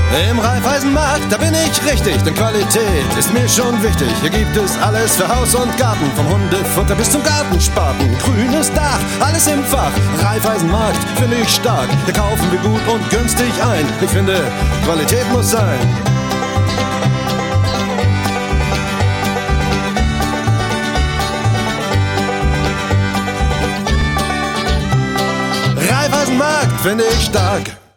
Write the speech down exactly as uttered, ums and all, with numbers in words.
Im Raiffeisenmarkt, da bin ich richtig, denn Qualität ist mir schon wichtig. Hier gibt es alles für Haus und Garten, vom Hundefutter bis zum Gartenspaten. Grünes Dach, alles im Fach, Raiffeisenmarkt finde ich stark. Hier kaufen wir gut und günstig ein, ich finde, Qualität muss sein. Raiffeisenmarkt finde ich stark.